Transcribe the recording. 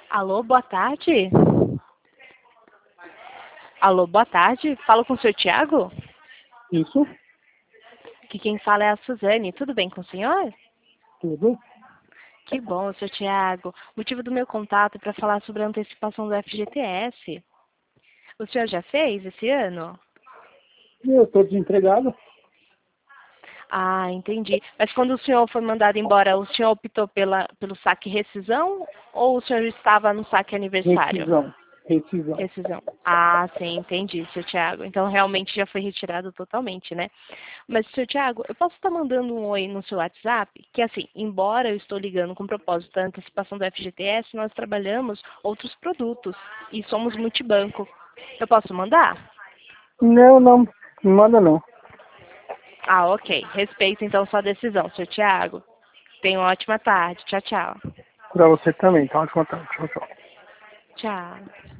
Alô, boa tarde. Alô, boa tarde. Falo com o senhor Tiago? Isso, Que quem fala é a Suzane. Tudo bem com o senhor? tudo. Que bom, senhor Tiago. O motivo do meu contato é para falar sobre a antecipação do FGTS. O senhor já fez esse ano? Eu estou desempregado. Ah, entendi. Mas quando o senhor foi mandado embora, o senhor optou pelo saque rescisão ou o senhor estava no saque aniversário? Rescisão. Rescisão. Rescisão. Ah, sim, entendi, seu Tiago. Então realmente já foi retirado totalmente, né? Mas, seu Tiago, eu posso estar mandando um oi no seu WhatsApp? Que assim, embora eu estou ligando com propósito da antecipação do FGTS, nós trabalhamos outros produtos e somos multibanco. Eu posso mandar? Não, não. Não manda não. Ah, ok. Respeito então sua decisão, seu Tiago. Tenha uma ótima tarde. Tchau, tchau. Para você também, tá? Tchau, tchau. Tchau.